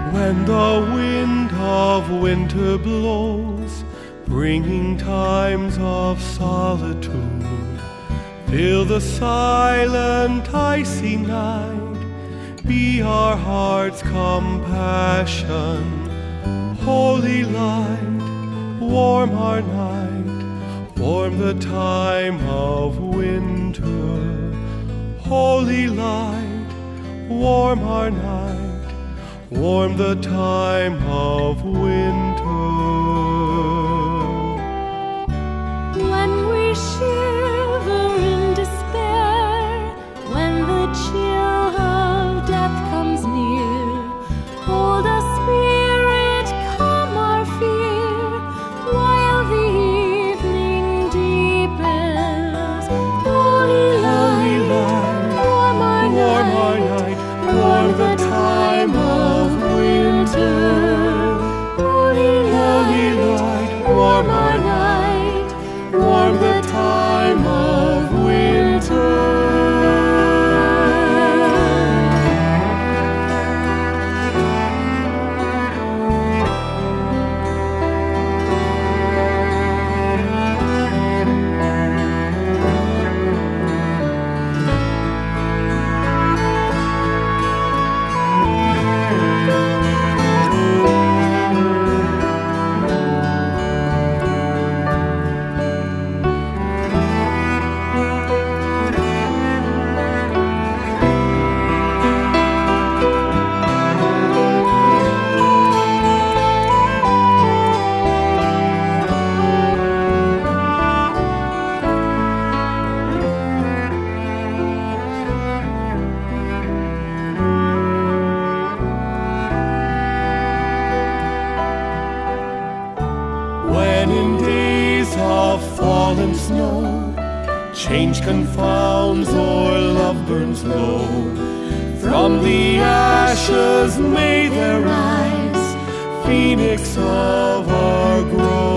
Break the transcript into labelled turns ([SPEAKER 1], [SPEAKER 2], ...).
[SPEAKER 1] When the wind of winter blows, bringing times of solitude, fill the silent icy night, be our heart's compassion. Holy light, warm our night, warm the time of winter. Holy light, warm our night, warm the time of winter.
[SPEAKER 2] When we shiver in despair, when the chill of death comes near, hold us, Spirit, calm our fear, while the evening deepens. Holy light, warm our night, warm the time of winter. Holy light, warm our night, warm the time of winter.
[SPEAKER 1] When in days of fallen snow, change confounds or love burns low, from the ashes may there rise, phoenix of our growth.